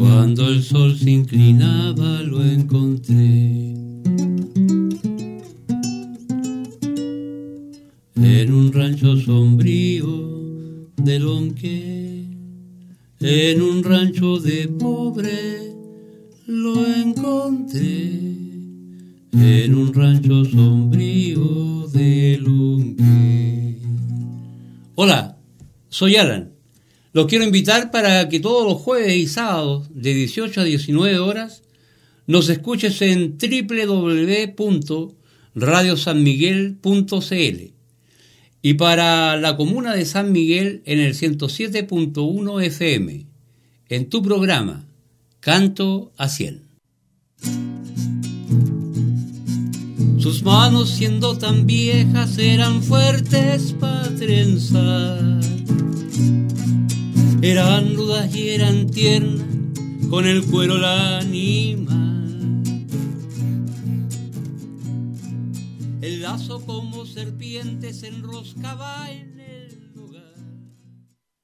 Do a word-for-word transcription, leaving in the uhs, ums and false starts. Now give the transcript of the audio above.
Cuando el sol se inclinaba lo encontré en un rancho sombrío de Lonqué, en un rancho de pobre lo encontré, en un rancho sombrío de Lonqué. Hola, soy Alan. Los quiero invitar para que todos los jueves y sábados de dieciocho a diecinueve horas nos escuches en doble u doble u doble u punto radio san miguel punto c l y para la comuna de San Miguel en el ciento siete punto uno F M en tu programa Canto a Cien. Sus manos siendo tan viejas eran fuertes para trenzar, eran rudas y eran tiernas, con el cuero la animal. El lazo como serpiente se enroscaba en